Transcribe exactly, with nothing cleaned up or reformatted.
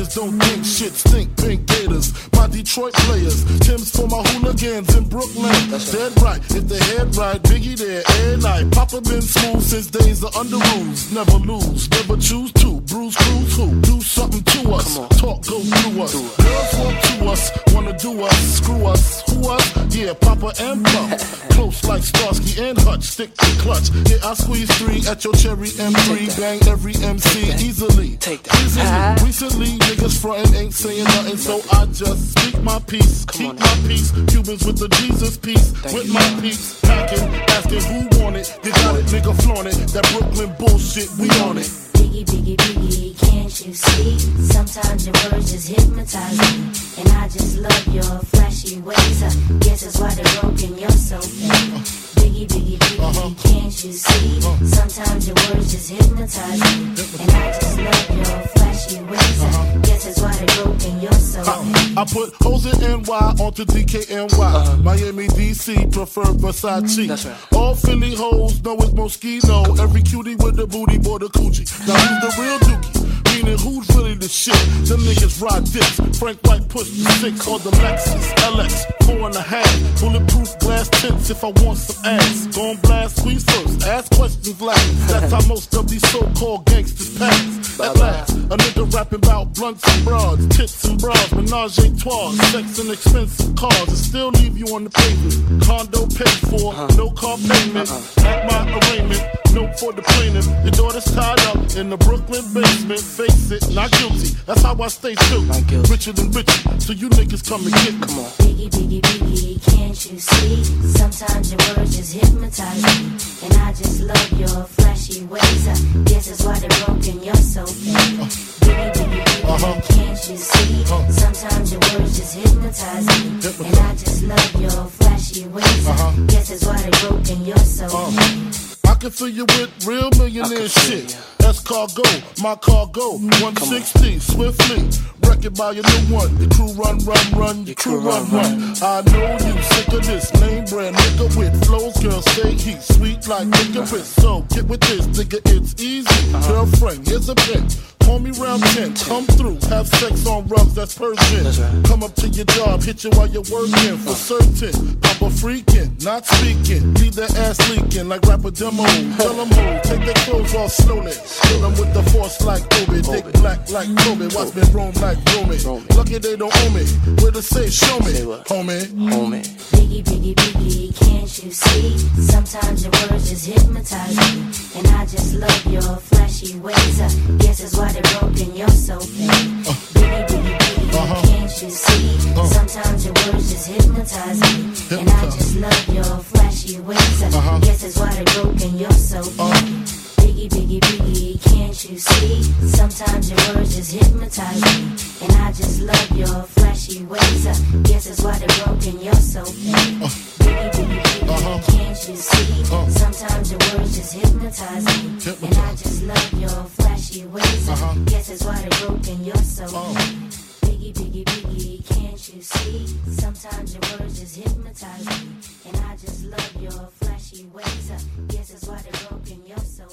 niggas don't think shit stink. Pink Gators, my Detroit players. Tim's for my hooligans in Brooklyn. That's dead right. If they head right, Biggie there every night. Papa been smooth since days of under rules. Never lose, never choose to. Bruise, cruise, who? Do something to us. Talk, go through us. Girls want to us, wanna do us. Screw us, who us? Yeah, Papa and Pump. Close like Starsky and Hutch. Stick to clutch. Yeah, I squeeze three at your cherry M three. Bang every M C easily. Take that. Easily. Recently, niggas frontin' ain't saying nothing, so I just speak my peace. Keep on, my peace. Cubans with the Jesus peace. Thank with you. my peace. Packing, asking who want it. You got it, nigga, flaunt it. That Brooklyn bullshit, we on it. Biggie, biggie, biggie, can't you see? Sometimes your words just hypnotize me. And I just love your flashy ways. I guess that's why they're broken, you're so fake. Biggie, biggie, biggie, Uh-huh. can't you see? Sometimes your words just hypnotize me. And I just love your flashy ways. I guess that's why they're broken, you're so fake. I put hoes in N Y onto D K N Y. Uh-huh. Miami, D C, prefer Versace. That's right. All Philly hoes know it's Moschino. Every cutie with the booty, boy, the coochie. Now who's the real dookie? Meaning who's really the shit? Them niggas ride dicks. Frank White push the six or the Lexus L X four and a half. Bulletproof glass tints if I want some ass. Gon' blast, squeeze first, ask questions last. That's how most of these so-called gangsters pass. At last, a nigga rapping about blunts and broads, tits and bras, menage a trois, sex and expensive cars, and still leave you on the pavement. Condo paid for, no car payment. At my arraignment, note for the plaintiff. Your daughter's tied up in the Brooklyn basement. Face it, not guilty. That's how I stay still. Richer than richer, so you niggas come and get me. Come on. Biggie, biggie, biggie, can't you see? Sometimes your words just hypnotize me. And I just love your flashy ways. I guess that's why they're broken, you're so fake. Biggie, biggie, biggie, Uh-huh. can't you see? Sometimes your words just hypnotize me. And I just love your flashy ways. I guess that's why they're broken, you're so fake. I can fill you with real millionaire shit. That's cargo, my cargo. one sixty, swiftly. Wreck it by your new one. Your crew run, run, run. Your crew run, run. I know you sick of this name brand nigga with flows. Girl, say he's sweet like licorice. So get with this, nigga, it's easy. Girlfriend, here's a pin. Call me round ten, come through, have sex on rugs, that's Persian. That's right. Come up to your job, hit you while you're working, for certain. Papa freaking, not speaking, leave that ass leaking like rapper demo. Tell them who, take their clothes off slowly. Kill them with the force like Obi, dick black like Kobe. Watch me roam like Romy. Lucky they don't owe me, where to say show me, homie. Homie. Biggie, biggie, biggie, can't you see? Sometimes your words just hypnotize me. And I just love your flashy ways. I guess that's why they're broken, you're so fake. Biggie, biggie, biggie, Uh-huh. can't you see? Sometimes your words just hypnotize me. And I just love your flashy ways. I Uh-huh. guess that's why they're broken, you're so fake. Biggie, biggie, biggie, can't you see? Sometimes your words just hypnotize me. And I just love your flashy ways. I guess that's why they're broken, you're so fake. Biggie, biggie, biggie, can't you see? Sometimes your words just hypnotize me. And I just love your flashy ways. I guess that's why they're broken, you're so fake. Biggie, biggie, biggie, can't you see? Sometimes your words just hypnotize me. And I just love your flashy ways. I